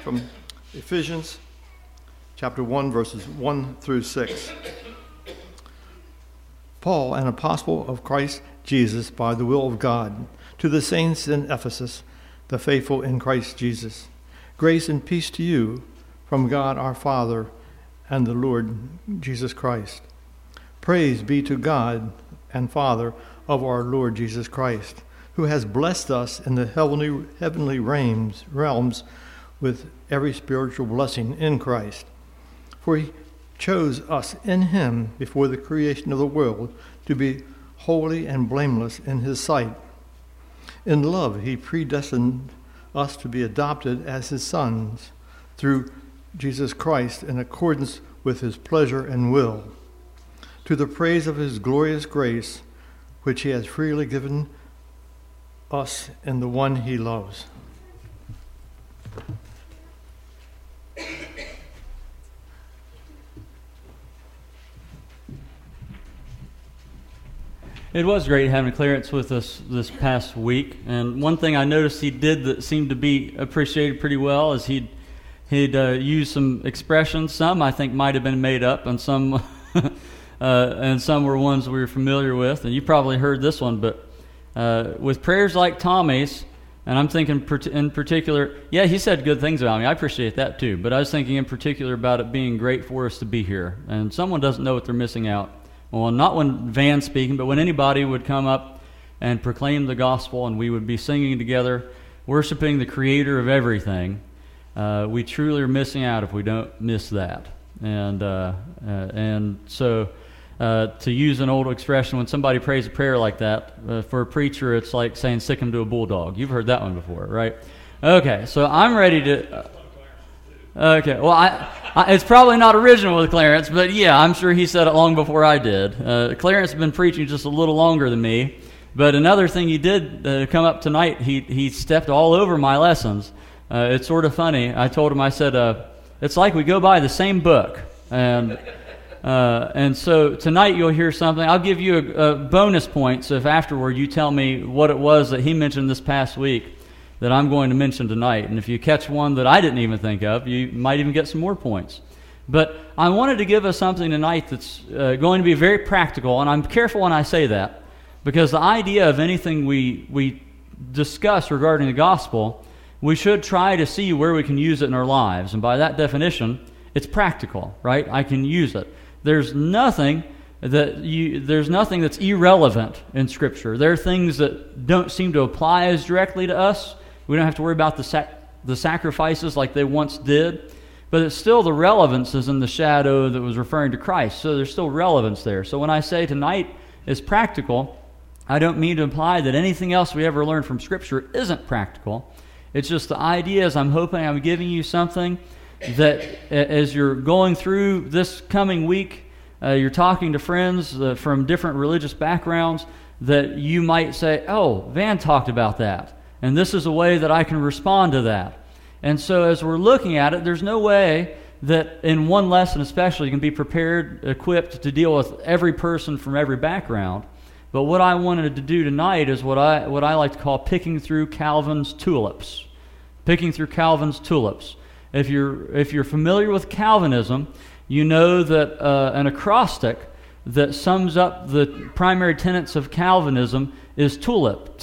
from Ephesians chapter 1, verses 1 through 6. Paul, an apostle of Christ Jesus by the will of God, to the saints in Ephesus, the faithful in Christ Jesus. Grace and peace to you from God our Father and the Lord Jesus Christ. Praise be to God and Father of our Lord Jesus Christ, who has blessed us in the heavenly realms with every spiritual blessing in Christ. For he chose us in him before the creation of the world to be holy and blameless in his sight. In love he predestined us to be adopted as his sons through Jesus Christ in accordance with his pleasure and will, to the praise of his glorious grace, which he has freely given us in the one he loves. It was great having Clarence with us this past week, and one thing I noticed he did that seemed to be appreciated pretty well is he'd use some expressions. Some I think might have been made up, and some and some were ones we were familiar with. And you probably heard this one, but with prayers like Tommy's, and I'm thinking in particular, yeah, he said good things about me. I appreciate that too. But I was thinking in particular about it being great for us to be here, and someone doesn't know what they're missing out. Well, not when Van's speaking, but when anybody would come up and proclaim the gospel and we would be singing together, worshiping the creator of everything, we truly are missing out if we don't miss that. And so to use an old expression, when somebody prays a prayer like that, for a preacher it's like saying sick him to a bulldog. You've heard that one before, right? Okay, so I'm ready to... Okay, well, it's probably not original with Clarence, but yeah, I'm sure he said it long before I did. Clarence has been preaching just a little longer than me, but another thing he did come up tonight, he stepped all over my lessons. It's sort of funny. I told him, I said, it's like we go by the same book, and so tonight you'll hear something. I'll give you a bonus point, so if afterward you tell me what it was that he mentioned this past week that I'm going to mention tonight. And if you catch one that I didn't even think of, you might even get some more points. But I wanted to give us something tonight that's going to be very practical, and I'm careful when I say that, because the idea of anything we discuss regarding the gospel, we should try to see where we can use it in our lives. And by that definition, it's practical, right? I can use it. There's nothing that's irrelevant in Scripture. There are things that don't seem to apply as directly to us. We don't have to worry about the sacrifices like they once did, but it's still the relevance is in the shadow that was referring to Christ, so there's still relevance there. So when I say tonight is practical, I don't mean to imply that anything else we ever learn from Scripture isn't practical. It's just the idea is I'm hoping I'm giving you something that as you're going through this coming week, you're talking to friends from different religious backgrounds, that you might say, oh, Van talked about that, and this is a way that I can respond to that. And so as we're looking at it, there's no way that in one lesson especially you can be prepared, equipped to deal with every person from every background. But what I wanted to do tonight is what I like to call picking through Calvin's tulips. Picking through Calvin's tulips. If you're familiar with Calvinism, you know that an acrostic that sums up the primary tenets of Calvinism is TULIP,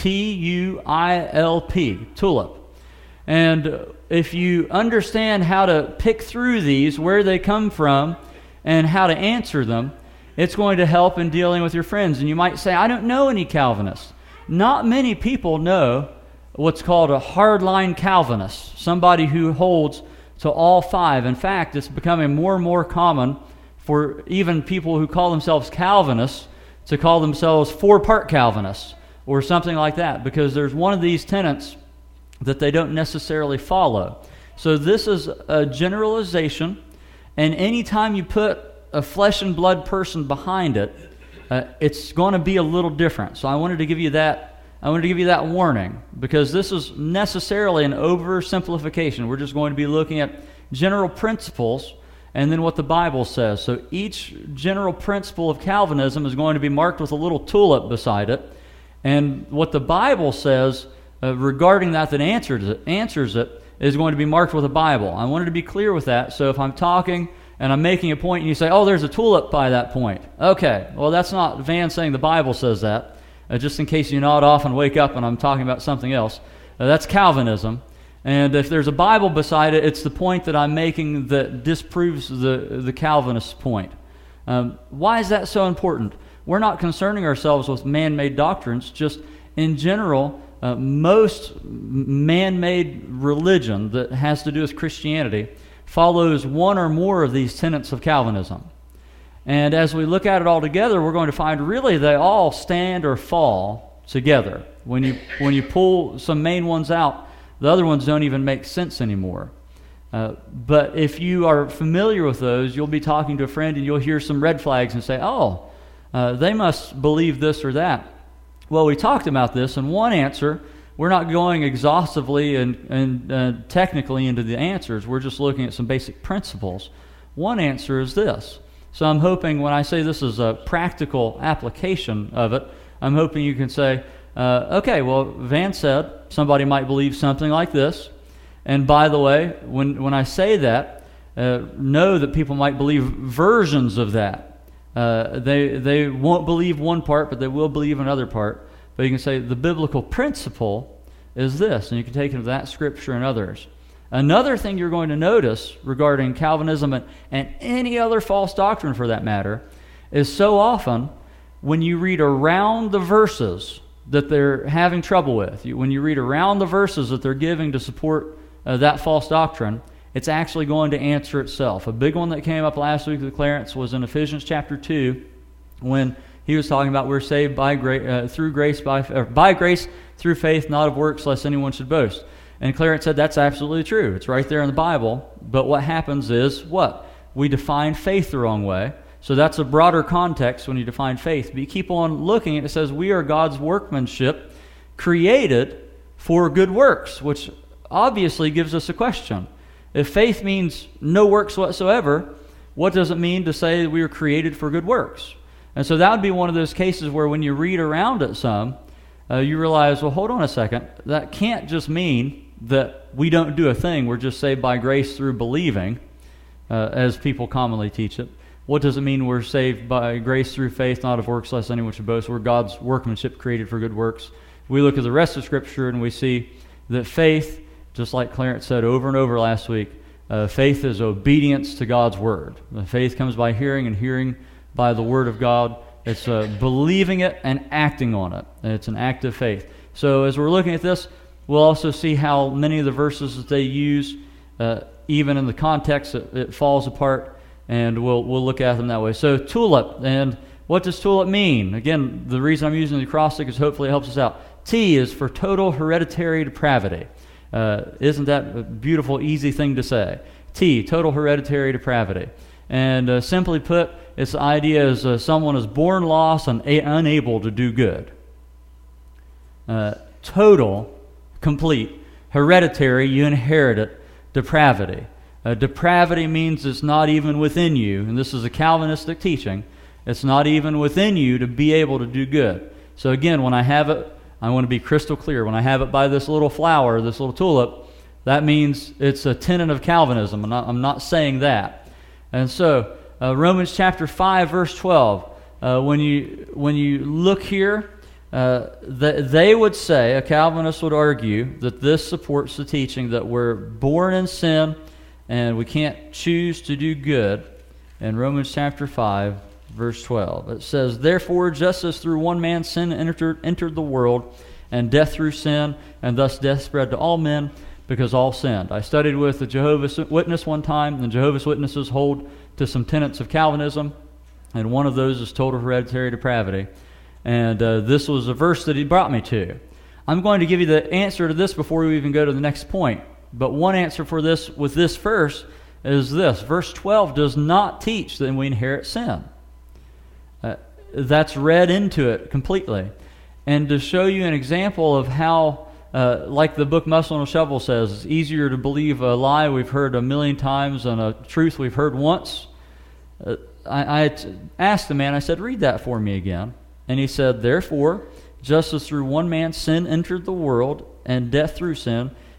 T-U-I-L-P, TULIP. And if you understand how to pick through these, where they come from, and how to answer them, it's going to help in dealing with your friends. And you might say, I don't know any Calvinists. Not many people know what's called a hardline Calvinist, somebody who holds to all five. In fact, it's becoming more and more common for even people who call themselves Calvinists to call themselves four-part Calvinists or something like that, because there's one of these tenets that they don't necessarily follow. So this is a generalization, and anytime you put a flesh and blood person behind it, it's going to be a little different. So I wanted to give you that warning, because this is necessarily an oversimplification. We're just going to be looking at general principles and then what the Bible says. So each general principle of Calvinism is going to be marked with a little tulip beside it, and what the Bible says regarding that answers it is going to be marked with a Bible. I wanted to be clear with that, so if I'm talking and I'm making a point and you say, oh, there's a tulip by that point. Okay, well, that's not Van saying the Bible says that, just in case you nod off and wake up and I'm talking about something else. That's Calvinism. And if there's a Bible beside it, it's the point that I'm making that disproves the Calvinist point. Why is that so important? We're not concerning ourselves with man-made doctrines, just in general, most man-made religion that has to do with Christianity follows one or more of these tenets of Calvinism. And as we look at it all together, we're going to find really they all stand or fall together. When you pull some main ones out, the other ones don't even make sense anymore. But if you are familiar with those, you'll be talking to a friend and you'll hear some red flags and say, oh, they must believe this or that. Well, we talked about this, and one answer, we're not going exhaustively and technically into the answers. We're just looking at some basic principles. One answer is this. So I'm hoping when I say this is a practical application of it, I'm hoping you can say, okay, well, Van said somebody might believe something like this. And by the way, when I say that, know that people might believe versions of that. They won't believe one part, but they will believe another part. But you can say the biblical principle is this, and you can take it to that scripture and others. Another thing you're going to notice regarding Calvinism and any other false doctrine for that matter is so often when you read around the verses that they're having trouble with, when you read around the verses that they're giving to support that false doctrine, it's actually going to answer itself. A big one that came up last week with Clarence was in Ephesians chapter 2 when he was talking about we're saved by grace through faith, not of works, lest anyone should boast. And Clarence said that's absolutely true. It's right there in the Bible. But what happens is what? We define faith the wrong way. So that's a broader context when you define faith. But you keep on looking, and it says we are God's workmanship created for good works, which obviously gives us a question. If faith means no works whatsoever, what does it mean to say we were created for good works? And so that would be one of those cases where when you read around it some, you realize, well, hold on a second. That can't just mean that we don't do a thing. We're just saved by grace through believing, as people commonly teach it. What does it mean we're saved by grace through faith, not of works, lest anyone should boast? We're God's workmanship created for good works. We look at the rest of Scripture and we see that faith, just like Clarence said over and over last week, faith is obedience to God's Word. Faith comes by hearing, and hearing by the Word of God. It's believing it and acting on it. It's an act of faith. So as we're looking at this, we'll also see how many of the verses that they use, even in the context, it falls apart, and we'll look at them that way. So tulip, and what does tulip mean? Again, the reason I'm using the acrostic is hopefully it helps us out. T is for total hereditary depravity. Isn't that a beautiful, easy thing to say? T, total hereditary depravity. And simply put, its idea is someone is born lost and unable to do good. Total, complete. Hereditary, you inherit it. Depravity. Depravity means it's not even within you, and this is a Calvinistic teaching. It's not even within you to be able to do good. So again, when I have it, I want to be crystal clear. When I have it by this little flower, this little tulip, that means it's a tenet of Calvinism. I'm not saying that. And so, Romans chapter 5, verse 12, when you look here, they would say, a Calvinist would argue, that this supports the teaching that we're born in sin and we can't choose to do good. In Romans chapter 5, verse 12, it says, therefore, just as through one man sin entered the world, and death through sin, and thus death spread to all men, because all sinned. I studied with the Jehovah's Witness one time, and the Jehovah's Witnesses hold to some tenets of Calvinism, and one of those is total hereditary depravity. And this was a verse that he brought me to. I'm going to give you the answer to this before we even go to the next point. But one answer for this with this verse is this. Verse 12 does not teach that we inherit sin. That's read into it completely. And to show you an example of how, like the book Muscle and a Shovel says, it's easier to believe a lie we've heard a million times than a truth we've heard once. I asked the man, I said, read that for me again. And he said, therefore, just as through one man sin entered the world, and death through sin,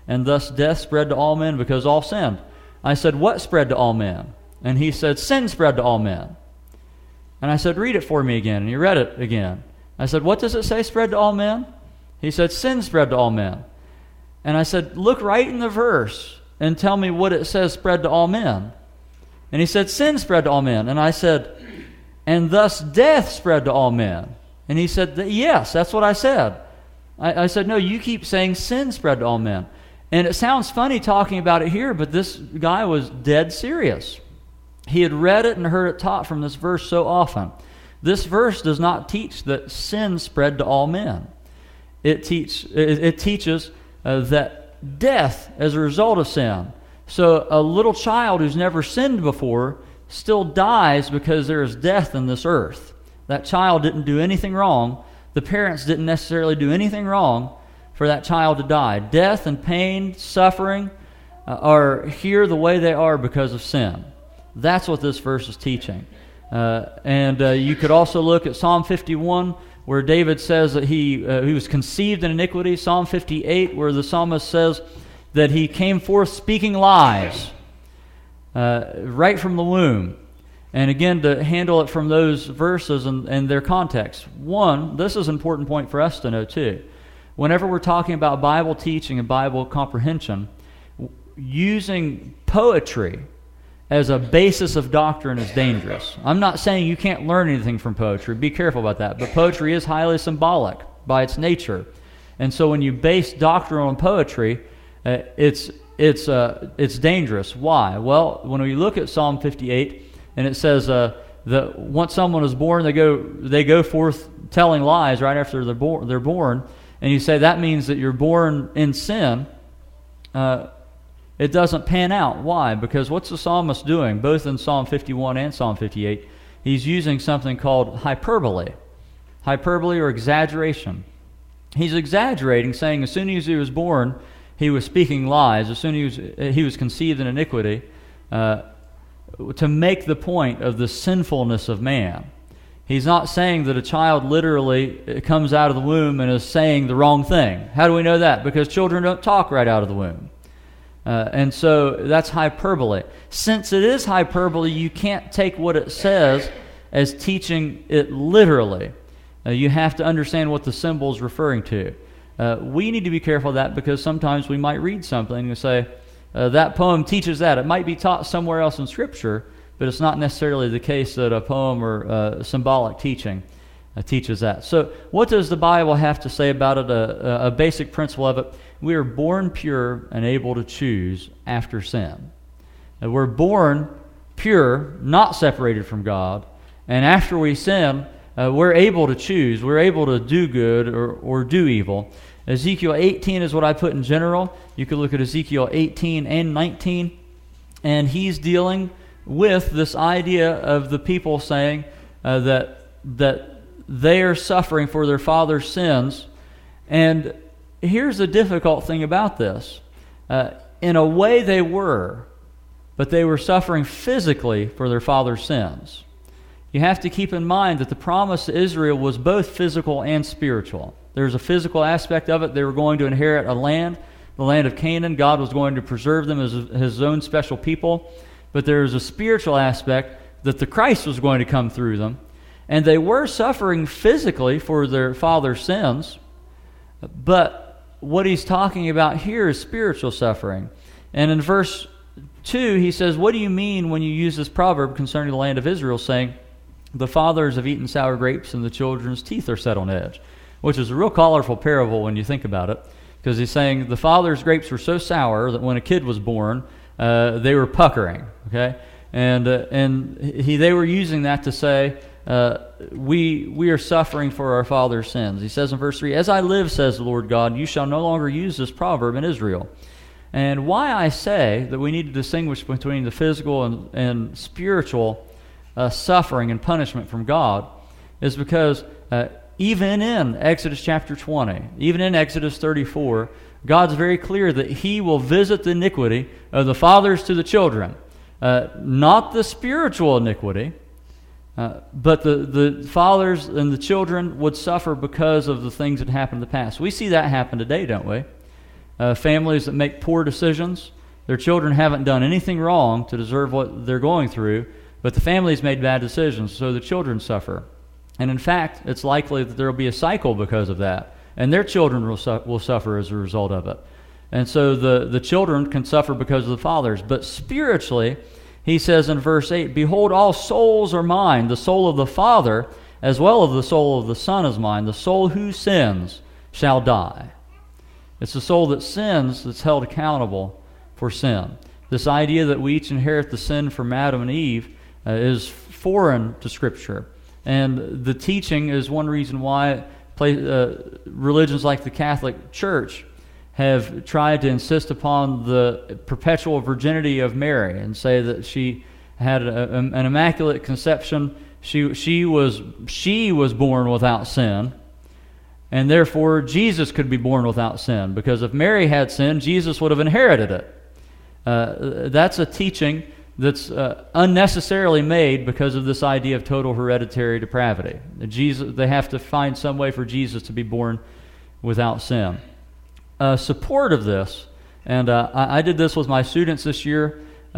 and thus death spread to all men because all sinned. I said, what spread to all men? And he said, sin spread to all men. And I said, read it for me again. And he read it again. I said, what does it say spread to all men? He said, sin spread to all men. And I said, look right in the verse and tell me what it says spread to all men. And he said, sin spread to all men. And I said, and thus death spread to all men. And he said, yes, that's what I said. I said, no, you keep saying sin spread to all men. And it sounds funny talking about it here, but this guy was dead serious. He had read it and heard it taught from this verse so often. This verse does not teach that sin spread to all men. It teaches that death as a result of sin. So a little child who's never sinned before still dies because there is death in this earth. That child didn't do anything wrong. The parents didn't necessarily do anything wrong for that child to die. Death and pain, suffering are here the way they are because of sin. That's what this verse is teaching. And you could also look at Psalm 51, where David says that he was conceived in iniquity. Psalm 58, where the psalmist says that he came forth speaking lies right from the womb. And again, to handle it from those verses and their context. One, this is an important point for us to know too. Whenever we're talking about Bible teaching and Bible comprehension, using poetry as a basis of doctrine is dangerous. I'm not saying you can't learn anything from poetry. Be careful about that. But poetry is highly symbolic by its nature. And so when you base doctrine on poetry, it's dangerous. Why? Well, when we look at Psalm 58, and it says that once someone is born, they go forth telling lies right after they're born, and you say that means that you're born in sin. It doesn't pan out. Why? Because what's the psalmist doing? Both in Psalm 51 and Psalm 58, he's using something called hyperbole or exaggeration. He's exaggerating, saying as soon as he was born, he was speaking lies. As soon as he was conceived in iniquity, to make the point of the sinfulness of man. He's not saying that a child literally comes out of the womb and is saying the wrong thing. How do we know that? Because children don't talk right out of the womb. And so that's hyperbole. Since it is hyperbole, you can't take what it says as teaching it literally. You have to understand what the symbol is referring to. We need to be careful of that because sometimes we might read something and say, that poem teaches that. It might be taught somewhere else in Scripture, but it's not necessarily the case that a poem or symbolic teaching teaches that. So what does the Bible have to say about it? A basic principle of it: we are born pure and able to choose after sin. We're born pure, not separated from God, and after we sin, we're able to choose. We're able to do good or do evil. Ezekiel 18 is what I put in general. You could look at Ezekiel 18 and 19, and he's dealing with this idea of the people saying that they are suffering for their father's sins. And here's the difficult thing about this. In a way they were, but they were suffering physically for their father's sins. You have to keep in mind that the promise to Israel was both physical and spiritual. There's a physical aspect of it. They were going to inherit a land, the land of Canaan. God was going to preserve them as his own special people. But there's a spiritual aspect that the Christ was going to come through them. And they were suffering physically for their father's sins. But what he's talking about here is spiritual suffering. And in verse 2, he says, what do you mean when you use this proverb concerning the land of Israel, saying, the fathers have eaten sour grapes and the children's teeth are set on edge? Which is a real colorful parable when you think about it, because he's saying the father's grapes were so sour that when a kid was born, they were puckering. Okay, and they were using that to say we are suffering for our father's sins. He says in verse 3, "As I live, says the Lord God, you shall no longer use this proverb in Israel." And why I say that we need to distinguish between the physical and spiritual suffering and punishment from God is because even in Exodus chapter 20, even in Exodus 34, God's very clear that he will visit the iniquity of the fathers to the children. Not the spiritual iniquity, but the fathers and the children would suffer because of the things that happened in the past. We see that happen today, don't we? families that make poor decisions. Their children haven't done anything wrong to deserve what they're going through, but the family's made bad decisions, so the children suffer. And in fact, it's likely that there will be a cycle because of that, and their children will suffer as a result of it. And so the children can suffer because of the fathers. But spiritually, he says in verse 8, "Behold, all souls are mine. The soul of the Father, as well as the soul of the Son, is mine. The soul who sins shall die." It's the soul that sins that's held accountable for sin. This idea that we each inherit the sin from Adam and Eve is foreign to Scripture. And the teaching is one reason why religions like the Catholic Church have tried to insist upon the perpetual virginity of Mary and say that she had an immaculate conception. She was born without sin, and therefore Jesus could be born without sin, because if Mary had sin, Jesus would have inherited it. That's a teaching that's unnecessarily made because of this idea of total hereditary depravity. They have to find some way for Jesus to be born without sin. Support of this, and I did this with my students this year.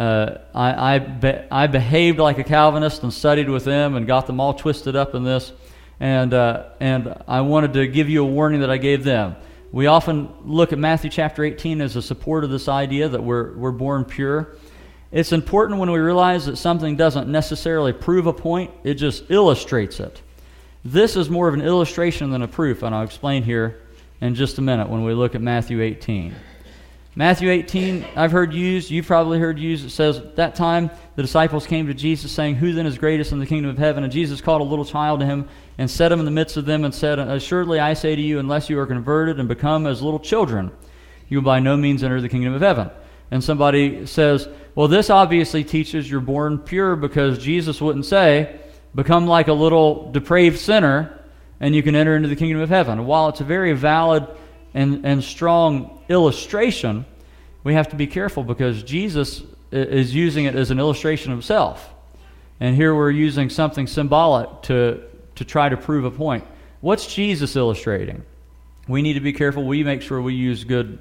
I behaved like a Calvinist and studied with them and got them all twisted up in this, and I wanted to give you a warning that I gave them. We often look at Matthew chapter 18 as a support of this idea that we're born pure. It's important when we realize that something doesn't necessarily prove a point, it just illustrates it. This is more of an illustration than a proof, and I'll explain here in just a minute when we look at Matthew 18. Matthew 18, I've heard used, you've probably heard used, it says, "That time the disciples came to Jesus, saying, 'Who then is greatest in the kingdom of heaven?' And Jesus called a little child to him and set him in the midst of them and said, 'Assuredly I say to you, unless you are converted and become as little children, you will by no means enter the kingdom of heaven.'" And somebody says, "Well, this obviously teaches you're born pure, because Jesus wouldn't say, 'Become like a little depraved sinner and you can enter into the kingdom of heaven.'" And while it's a very valid and strong illustration, we have to be careful because Jesus is using it as an illustration of himself. And here we're using something symbolic to try to prove a point. What's Jesus illustrating? We need to be careful. We make sure we use good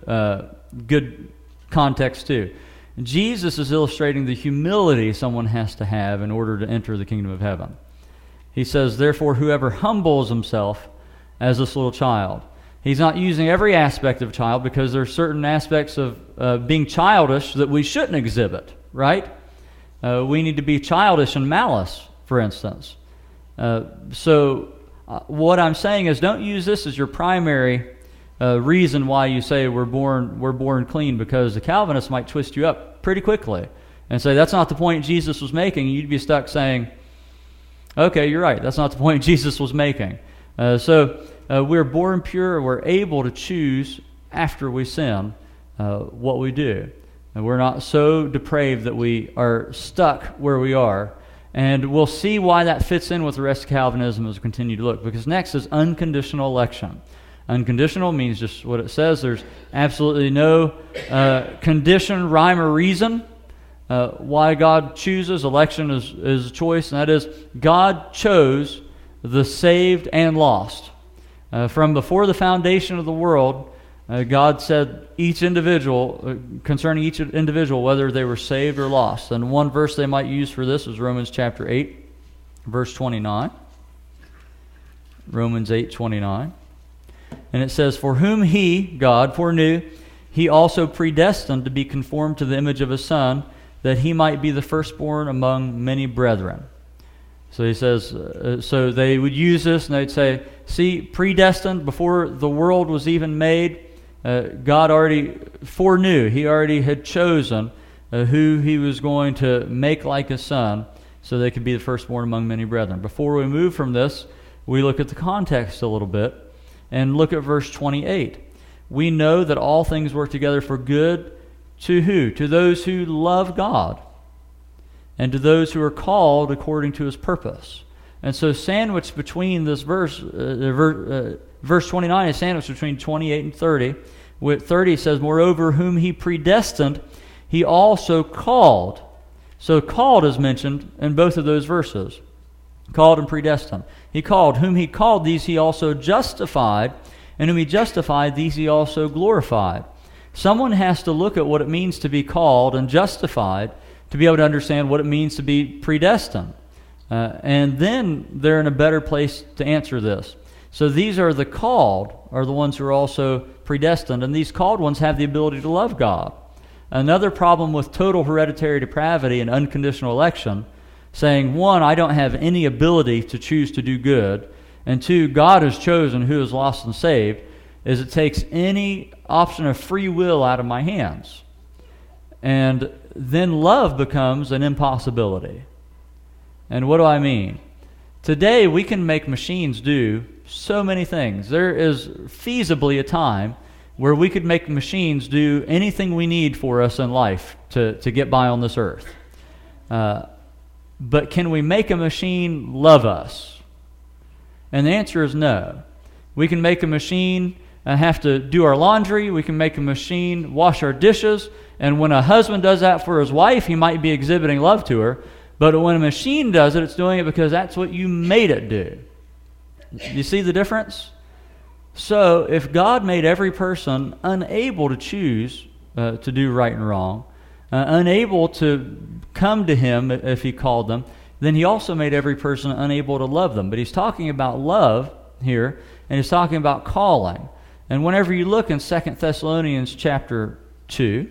context too. Jesus is illustrating the humility someone has to have in order to enter the kingdom of heaven. He says, "Therefore, whoever humbles himself as this little child." He's not using every aspect of a child, because there are certain aspects of being childish that we shouldn't exhibit, right? We need to be childish in malice, for instance. So what I'm saying is, don't use this as your primary reason why you say we're born clean, because the Calvinists might twist you up pretty quickly and say that's not the point Jesus was making. You'd be stuck saying, okay, you're right, that's not the point Jesus was making. So we're born pure. We're able to choose after we sin what we do. And we're not so depraved that we are stuck where we are. And we'll see why that fits in with the rest of Calvinism as we continue to look. Because next is unconditional election. Unconditional means just what it says. There's absolutely no condition, rhyme, or reason why God chooses. Election is a choice, and that is God chose the saved and lost. From before the foundation of the world, God said each individual, concerning each individual, whether they were saved or lost. And one verse they might use for this is Romans chapter 8, verse 29. Romans 8:29. And it says, "For whom he, God, foreknew, he also predestined to be conformed to the image of his Son, that he might be the firstborn among many brethren." So he says, so they would use this and they'd say, see, predestined, before the world was even made, God already foreknew. He already had chosen who he was going to make like his Son so they could be the firstborn among many brethren. Before we move from this, we look at the context a little bit and look at verse 28. We know that all things work together for good to who? To those who love God, and to those who are called according to his purpose. And so sandwiched between this verse 29 is sandwiched between 28 and 30. With 30 says, "Moreover, whom he predestined, he also called." So called is mentioned in both of those verses. Called and predestined. He called. Whom he called, these he also justified. And whom he justified, these he also glorified. Someone has to look at what it means to be called and justified to be able to understand what it means to be predestined. And then they're in a better place to answer this. So these are the called, are the ones who are also predestined, and these called ones have the ability to love God. Another problem with total hereditary depravity and unconditional election, saying, one, I don't have any ability to choose to do good, and two, God has chosen who is lost and saved, is it takes any option of free will out of my hands. And then love becomes an impossibility. And what do I mean? Today we can make machines do so many things. There is feasibly a time where we could make machines do anything we need for us in life to get by on this earth. But can we make a machine love us? And the answer is no. We can make a machine have to do our laundry. We can make a machine wash our dishes. And when a husband does that for his wife, he might be exhibiting love to her. But when a machine does it, it's doing it because that's what you made it do. You see the difference? So if God made every person unable to choose to do right and wrong, unable to come to Him if He called them, then He also made every person unable to love them. But He's talking about love here, and He's talking about calling. And whenever you look in 2 Thessalonians chapter 2,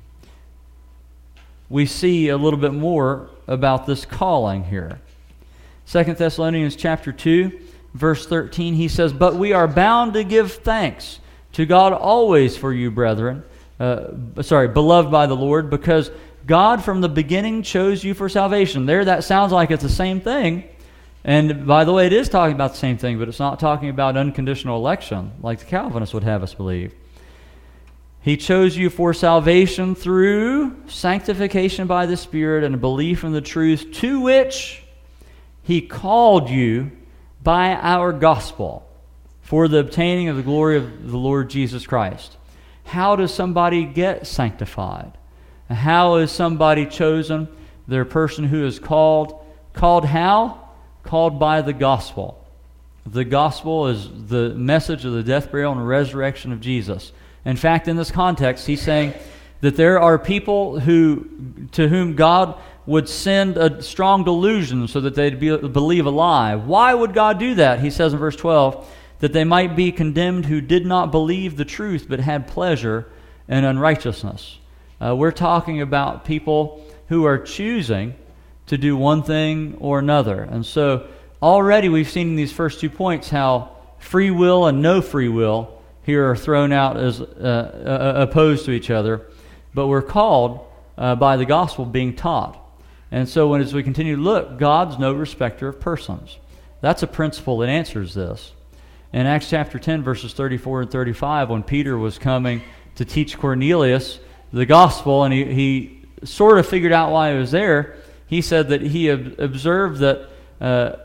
we see a little bit more about this calling here. 2 Thessalonians chapter 2, verse 13, he says, "But we are bound to give thanks to God always for you, brethren, beloved by the Lord, because God from the beginning chose you for salvation." There, that sounds like it's the same thing. And by the way, it is talking about the same thing, but it's not talking about unconditional election like the Calvinists would have us believe. He chose you for salvation through sanctification by the Spirit and a belief in the truth, to which He called you by our gospel for the obtaining of the glory of the Lord Jesus Christ. How does somebody get sanctified? How is somebody chosen? They're a person who is called. Called how? Called by the gospel. The gospel is the message of the death, burial, and resurrection of Jesus. In fact, in this context, he's saying that there are people to whom God would send a strong delusion so that they'd believe a lie. Why would God do that? He says in verse 12, that they might be condemned who did not believe the truth but had pleasure in unrighteousness. We're talking about people who are choosing to do one thing or another. And so already we've seen in these first 2 points how free will and no free will here are thrown out as opposed to each other. But we're called by the gospel being taught. And so as we continue to look, God's no respecter of persons. That's a principle that answers this. In Acts chapter 10, verses 34 and 35, when Peter was coming to teach Cornelius the gospel, and he sort of figured out why he was there, he said that he observed that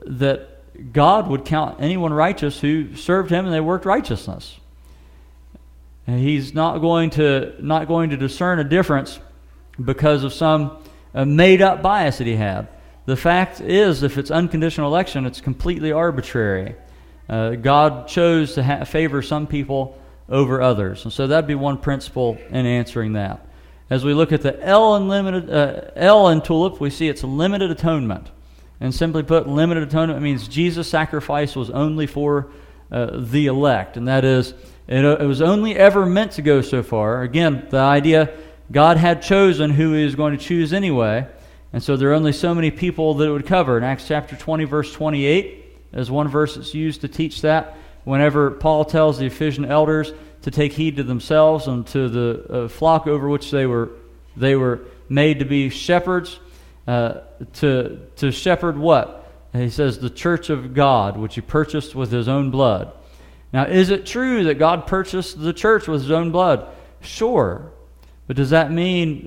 God would count anyone righteous who served Him and they worked righteousness. And He's not going to discern a difference because of some made-up bias that He had. The fact is, if it's unconditional election, it's completely arbitrary. God chose to favor some people over others. And so that'd be one principle in answering that. As we look at the L in TULIP, we see it's limited atonement. And simply put, limited atonement means Jesus' sacrifice was only for the elect. And that is, it was only ever meant to go so far. Again, the idea, God had chosen who He was going to choose anyway. And so there are only so many people that it would cover. In Acts chapter 20, verse 28, there's one verse that's used to teach that. Whenever Paul tells the Ephesian elders to take heed to themselves and to the flock over which they were made to be shepherds, to shepherd what? And he says, the church of God, which He purchased with His own blood. Now, is it true that God purchased the church with His own blood? Sure. But does that mean,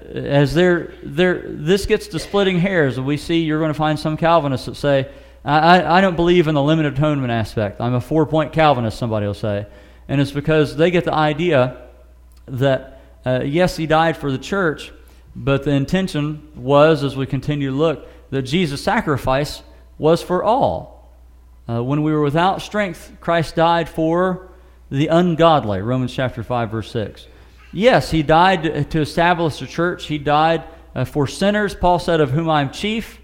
this gets to splitting hairs, and we see you're going to find some Calvinists that say, I don't believe in the limited atonement aspect. I'm a 4-point Calvinist, somebody will say. And it's because they get the idea that, yes, He died for the church, but the intention was, as we continue to look, that Jesus' sacrifice was for all. When we were without strength, Christ died for the ungodly, Romans chapter 5, verse 6. Yes, he died to establish the church. He died for sinners. Paul said, of whom I am chief.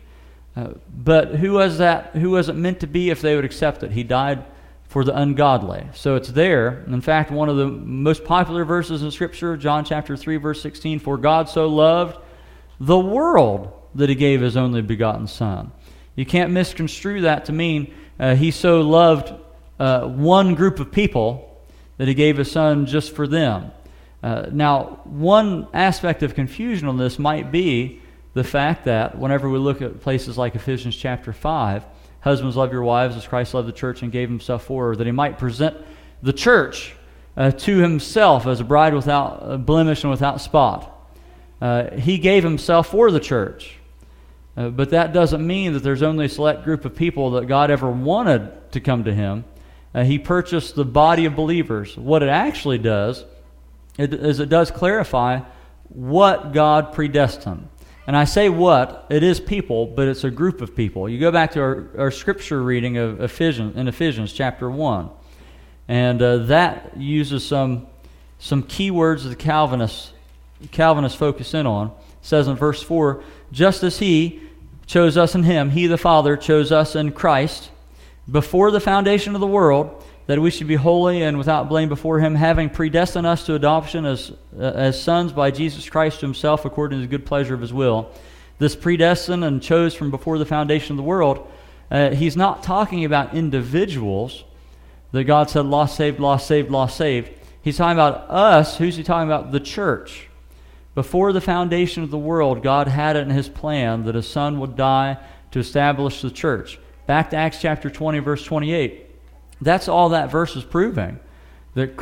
But who was that? Who was it meant to be if they would accept it? He died for the ungodly. So it's there. In fact, one of the most popular verses in Scripture, John chapter 3, verse 16, for God so loved the world that he gave his only begotten Son. You can't misconstrue that to mean he so loved one group of people that he gave his Son just for them. Now, one aspect of confusion on this might be the fact that whenever we look at places like Ephesians chapter 5, husbands, love your wives as Christ loved the church and gave himself for her, that he might present the church to himself as a bride without blemish and without spot. He gave himself for the church. But that doesn't mean that there's only a select group of people that God ever wanted to come to him. He purchased the body of believers. What it actually does is it does clarify what God predestined. And I say what, it is people, but it's a group of people. You go back to our scripture reading of Ephesians chapter 1, and that uses some key words that the Calvinists focus in on. It says in verse 4, just as he chose us in him, he the Father chose us in Christ, before the foundation of the world, that we should be holy and without blame before him, having predestined us to adoption as sons by Jesus Christ to himself, according to the good pleasure of his will. This predestined and chose from before the foundation of the world, he's not talking about individuals that God said, lost, saved, lost, saved, lost, saved. He's talking about us. Who's he talking about? The church. Before the foundation of the world, God had it in his plan that his Son would die to establish the church. Back to Acts chapter 20, verse 28. That's all that verse is proving. That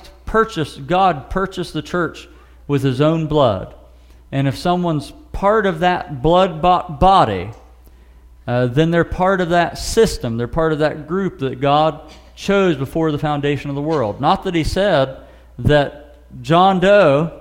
God purchased the church with his own blood. And if someone's part of that blood-bought body, then they're part of that system. They're part of that group that God chose before the foundation of the world. Not that he said that John Doe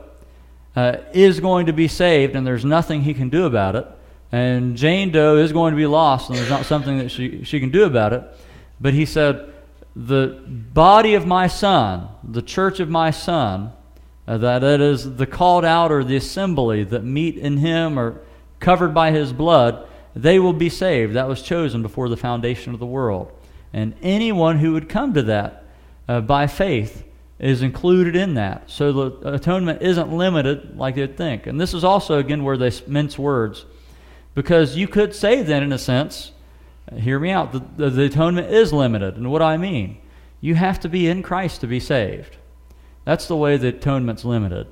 is going to be saved and there's nothing he can do about it, and Jane Doe is going to be lost and there's not something that she can do about it. But he said, the body of my Son, the church of my Son, that is the called out or the assembly that meet in him or covered by his blood, they will be saved. That was chosen before the foundation of the world. And anyone who would come to that by faith is included in that. So the atonement isn't limited like they'd think. And this is also, again, where they mince words. Because you could say then, in a sense, hear me out, the atonement is limited. And what do I mean? You have to be in Christ to be saved. That's the way the atonement's limited.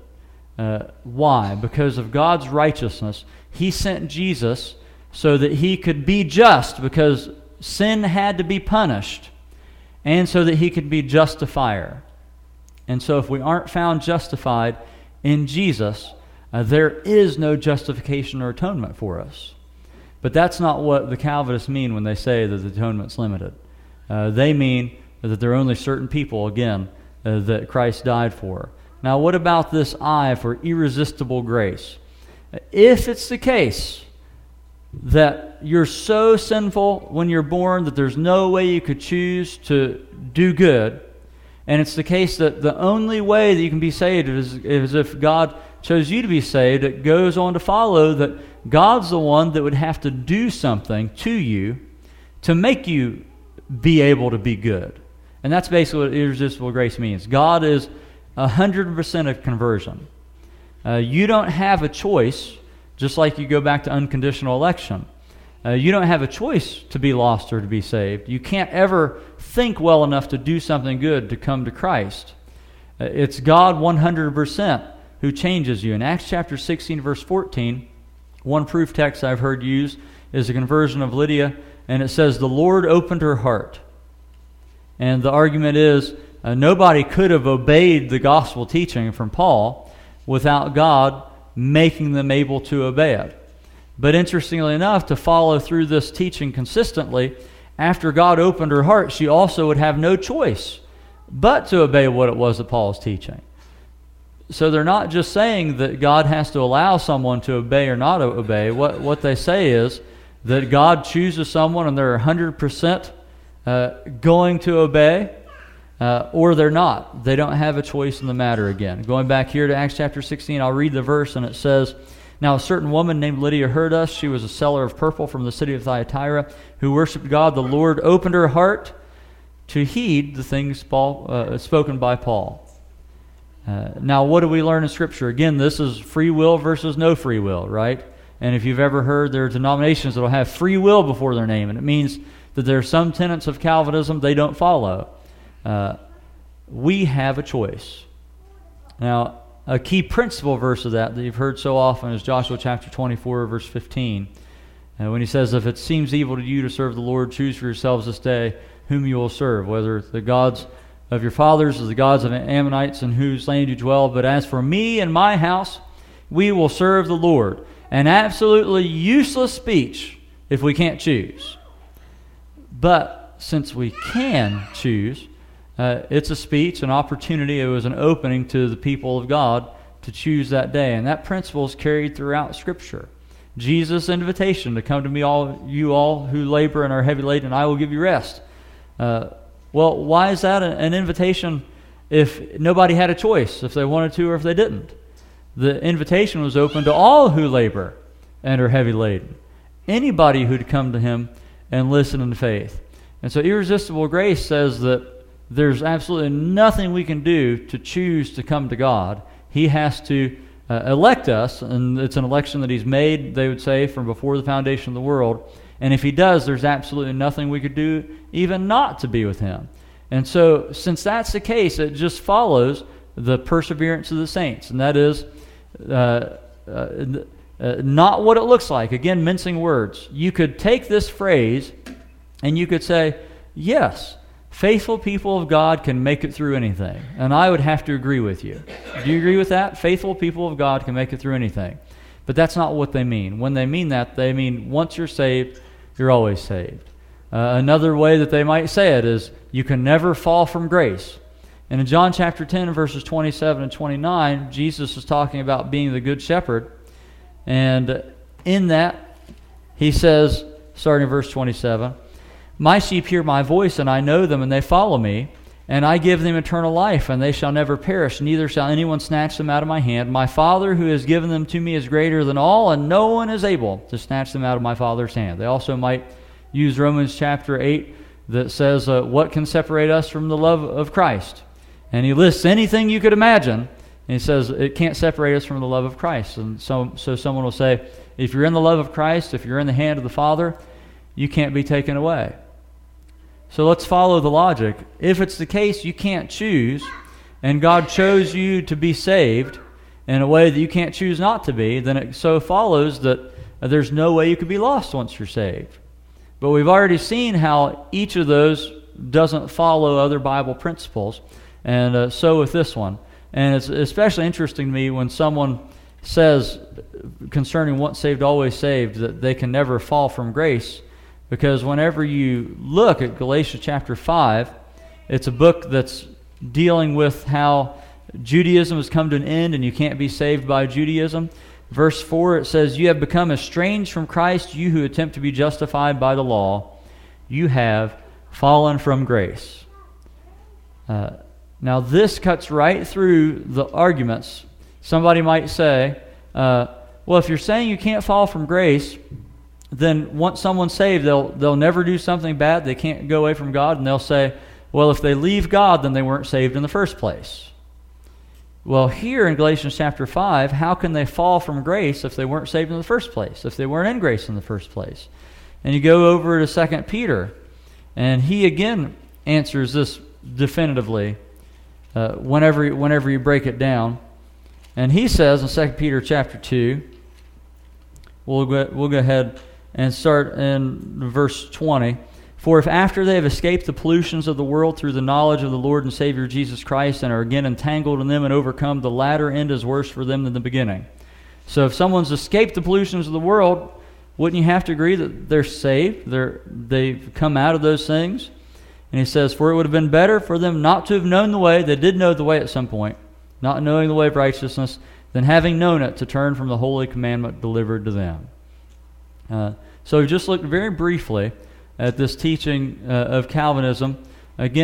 Why? Because of God's righteousness. He sent Jesus so that he could be just, because sin had to be punished, and so that he could be justifier. And so if we aren't found justified in Jesus, there is no justification or atonement for us. But that's not what the Calvinists mean when they say that the atonement's limited. They mean that there are only certain people, again, that Christ died for. Now, what about this I for irresistible grace? If it's the case that you're so sinful when you're born that there's no way you could choose to do good, and it's the case that the only way that you can be saved is if God chose you to be saved, it goes on to follow that God's the one that would have to do something to you to make you be able to be good. And that's basically what irresistible grace means. God is 100% of conversion. You don't have a choice, just like you go back to unconditional election. You don't have a choice to be lost or to be saved. You can't ever think well enough to do something good to come to Christ. It's God 100% who changes you. In Acts chapter 16, verse 14, one proof text I've heard used is the conversion of Lydia, and it says, the Lord opened her heart. And the argument is, nobody could have obeyed the gospel teaching from Paul without God making them able to obey it. But interestingly enough, to follow through this teaching consistently, after God opened her heart, she also would have no choice but to obey what it was that Paul was teaching. So they're not just saying that God has to allow someone to obey or not obey. What they say is that God chooses someone and they're 100% going to obey. or they're not. They don't have a choice in the matter again. Going back here to Acts chapter 16, I'll read the verse, and it says, "Now a certain woman named Lydia heard us. She was a seller of purple from the city of Thyatira, who worshipped God. The Lord opened her heart to heed the things spoken by Paul." Now, what do we learn in Scripture? Again, this is free will versus no free will, right? And if you've ever heard, there are denominations that will have free will before their name, and it means that there are some tenets of Calvinism they don't follow. We have a choice. Now, a key principle verse of that you've heard so often is Joshua chapter 24, verse 15. When he says, "If it seems evil to you to serve the Lord, choose for yourselves this day whom you will serve, whether the gods of your fathers or the gods of the Ammonites in whose land you dwell. But as for me and my house, we will serve the Lord." An absolutely useless speech if we can't choose. But since we can choose, it's a speech, an opportunity. It was an opening to the people of God to choose that day. And that principle is carried throughout Scripture. Jesus' invitation to come to me, all you all who labor and are heavy laden, and I will give you rest. Well, why is that an invitation if nobody had a choice, if they wanted to or if they didn't? The invitation was open to all who labor and are heavy laden. Anybody who'd come to him and listen in faith. And so Irresistible Grace says that there's absolutely nothing we can do to choose to come to God. He has to elect us, and it's an election that he's made, they would say, from before the foundation of the world. And if he does, there's absolutely nothing we could do even not to be with him. And so, since that's the case, it just follows the perseverance of the saints. And that is not what it looks like. Again, mincing words. You could take this phrase and you could say, yes, faithful people of God can make it through anything. And I would have to agree with you. Do you agree with that? Faithful people of God can make it through anything. But that's not what they mean. When they mean that, they mean once you're saved, you're always saved. Another way that they might say it is you can never fall from grace. And in John chapter 10, verses 27 and 29, Jesus is talking about being the good shepherd. And in that, he says, starting in verse 27, "My sheep hear my voice, and I know them, and they follow me. And I give them eternal life, and they shall never perish, neither shall anyone snatch them out of my hand. My Father who has given them to me is greater than all, and no one is able to snatch them out of my Father's hand." They also might use Romans chapter 8 that says, what can separate us from the love of Christ? And he lists anything you could imagine, and he says it can't separate us from the love of Christ. And so someone will say, if you're in the love of Christ, if you're in the hand of the Father, you can't be taken away. So let's follow the logic. If it's the case you can't choose, and God chose you to be saved in a way that you can't choose not to be, then it so follows that there's no way you could be lost once you're saved. But we've already seen how each of those doesn't follow other Bible principles, and so with this one. And it's especially interesting to me when someone says concerning once saved, always saved, that they can never fall from grace, because whenever you look at Galatians chapter 5, it's a book that's dealing with how Judaism has come to an end and you can't be saved by Judaism. Verse 4, it says, "You have become estranged from Christ, you who attempt to be justified by the law. You have fallen from grace." Now this cuts right through the arguments. Somebody might say, well, if you're saying you can't fall from grace, then once someone's saved, they'll never do something bad, they can't go away from God, and they'll say, well, if they leave God, then they weren't saved in the first place. Well, here in Galatians chapter 5, how can they fall from grace if they weren't saved in the first place, if they weren't in grace in the first place? And you go over to 2 Peter, and he again answers this definitively whenever you break it down. And he says in 2 Peter chapter 2, we'll go ahead and start in verse 20. "For if after they have escaped the pollutions of the world through the knowledge of the Lord and Savior Jesus Christ and are again entangled in them and overcome, the latter end is worse for them than the beginning." So if someone's escaped the pollutions of the world, wouldn't you have to agree that they're saved? They've come out of those things? And he says, "For it would have been better for them not to have known the way," they did know the way at some point, "not knowing the way of righteousness, than having known it, to turn from the holy commandment delivered to them." So we just looked very briefly at this teaching of Calvinism. Again,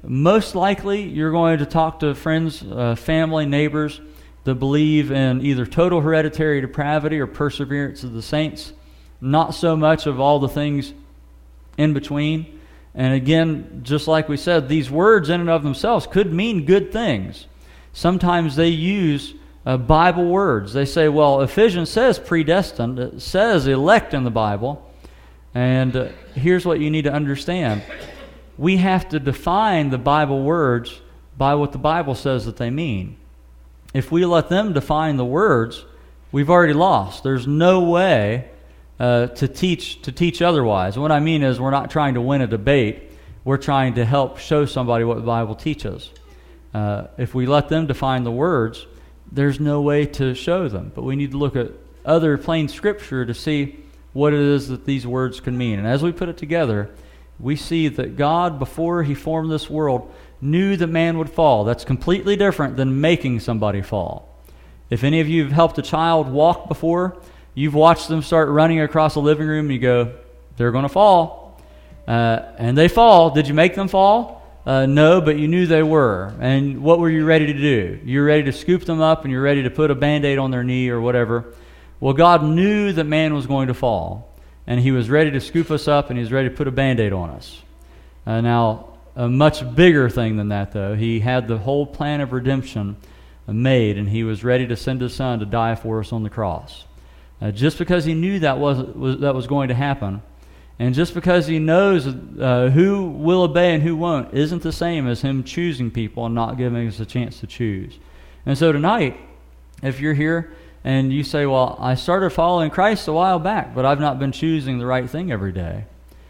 most likely you're going to talk to friends, family, neighbors that believe in either total hereditary depravity or perseverance of the saints, not so much of all the things in between. And again, just like we said, these words in and of themselves could mean good things. Sometimes they use Bible words. They say, well, Ephesians says predestined, it says elect in the Bible, and here's what you need to understand. We have to define the Bible words by what the Bible says that they mean. If we let them define the words, we've already lost. There's no way to teach otherwise. What I mean is we're not trying to win a debate. We're trying to help show somebody what the Bible teaches. If we let them define the words, there's no way to show them. But we need to look at other plain Scripture to see what it is that these words can mean. And as we put it together, we see that God, before He formed this world, knew that man would fall. That's completely different than making somebody fall. If any of you have helped a child walk before, you've watched them start running across a living room and you go, they're going to fall. And they fall. Did you make them fall? No, but you knew they were. And what were you ready to do? You're ready to scoop them up and you're ready to put a Band-Aid on their knee or whatever. Well, God knew that man was going to fall. And He was ready to scoop us up and He was ready to put a Band-Aid on us. Now, a much bigger thing than that, though. He had the whole plan of redemption made, and He was ready to send His Son to die for us on the cross. Just because He knew that was going to happen, and just because He knows who will obey and who won't, isn't the same as Him choosing people and not giving us a chance to choose. And so tonight, if you're here and you say, well, I started following Christ a while back, but I've not been choosing the right thing every day,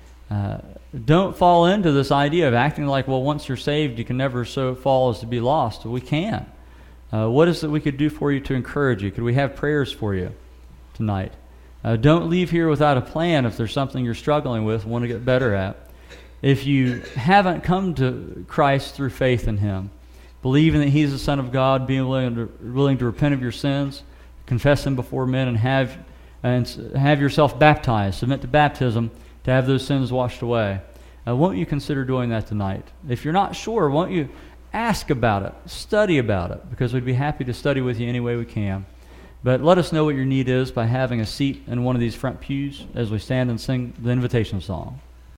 don't fall into this idea of acting like, well, once you're saved, you can never so fall as to be lost. We can. What is it we could do for you to encourage you? Could we have prayers for you tonight? Don't leave here without a plan if there's something you're struggling with and want to get better at. If you haven't come to Christ through faith in Him, believing that He's the Son of God, being willing to repent of your sins, confess Him before men, and have yourself baptized, submit to baptism, to have those sins washed away. Won't you consider doing that tonight? If you're not sure, won't you ask about it, study about it, because we'd be happy to study with you any way we can. But let us know what your need is by having a seat in one of these front pews as we stand and sing the invitation song.